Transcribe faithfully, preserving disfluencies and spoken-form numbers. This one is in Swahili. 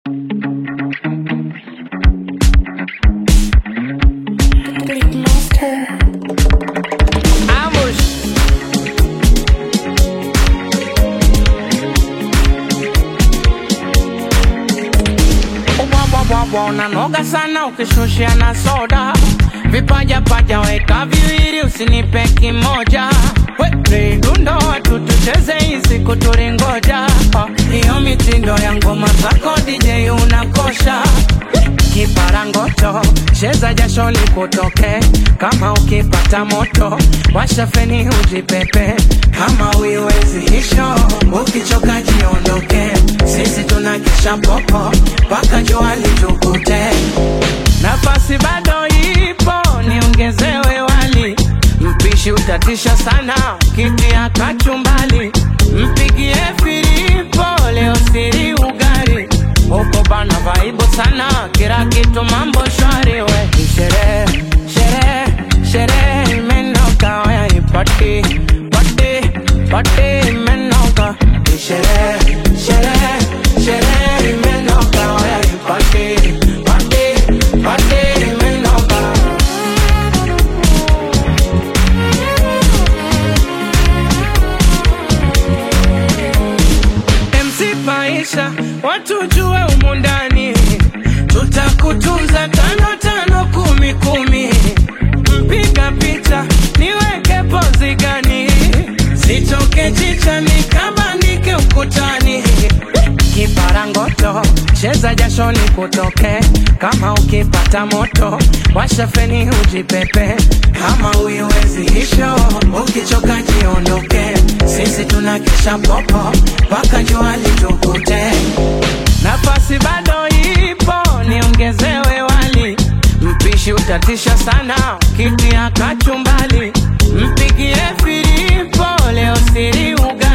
Unanoga sana ukishushia na soda. Vipaja paja weka viwili usinipe kimoja. We dundo watu tucheze hizi kuturingoja. Hiyo mitindo ya ngoma zako D J unakosha. Kiparangoto cheza jasho likutoke. Kama ukipata moto washa feni ujipepe. Kama uiwezi hisho ukichoka jiondoke. Sisi tunakesha popo paka jua litukute. Nafasi bado ipo niongezewe wali. Mpishi utatisha sana kitia kachumbali. Mpigie Filipo leo siri ugari. Uko bana vaibu sana kila kitu mambo shwari we. Sherehe, sherehe, sherehe imenoka waya ipati, pati, pati imenoka. Sherehe, sherehe, sherehe imenoka waya ipati, pati, pati imenoka. M C Paisha watu jue umundani. Tutakutunza tano tano kumi kumi. Mpiga picha niweke pozi gani. Sitoke chicha nikabandike ukutani. Kiparangoto cheza jasho likutoke. Kama ukipata moto washa feni ujipepe. Kama uiwezi hisho ukichoka jiondoke. Sisi tunakesha popo paka jua litukute. Nafasi bado ipo niongezewe wali. Mpishi utatisha sana kitia kachumbali. Mpigie Filipo leo siri uga.